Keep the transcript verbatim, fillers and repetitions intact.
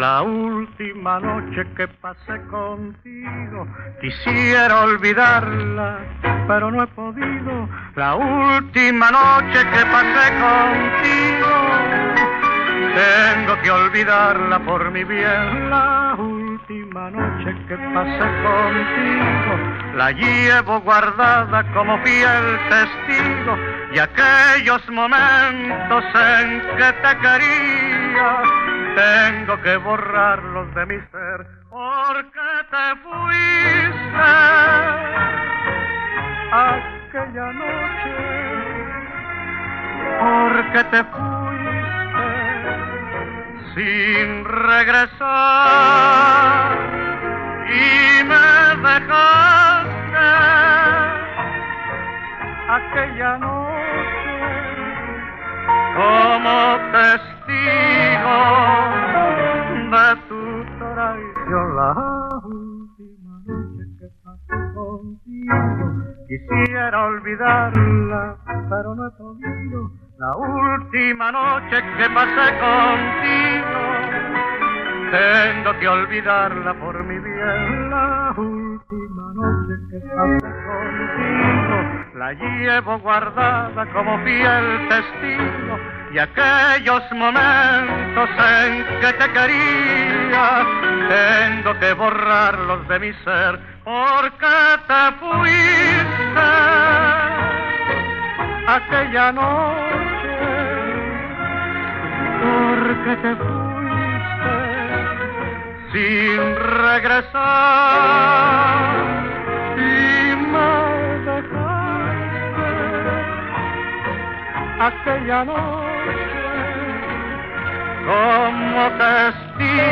La última noche que pasé contigo, quisiera olvidarla, pero no he podido. La última noche que pasé contigo, tengo que olvidarla por mi bien. La última noche que pasé contigo, la llevo guardada como fiel testigo, y aquellos momentos en que te quería, tengo que borrarlos de mi ser, porque te fuiste aquella noche, porque te fuiste sin regresar y me dejaste aquella noche como testigo de tu traición. La última noche que pasé contigo, quisiera olvidarla, pero no he podido. La última noche que pasé contigo, tengo que olvidarla por mi bien. La última noche que pasé contigo, la llevo guardada como fiel testigo, y aquellos momentos en que te quería, tengo que borrarlos de mi ser, porque te fuiste aquella noche, porque te fuiste sin regresar y me dejaste aquella noche como testigo